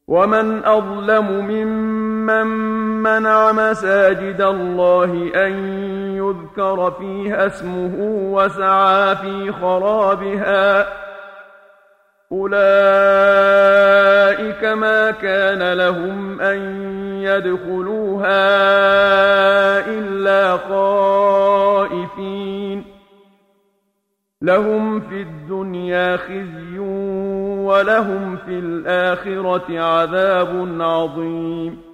ومن أظلم ممن منع مساجد الله أن يذكر فيها اسمه وسعى في خرابها أولئك ما كان لهم أن يدخلوها إلا خائفين لهم في الدنيا خزي ولهم في الآخرة عذاب عظيم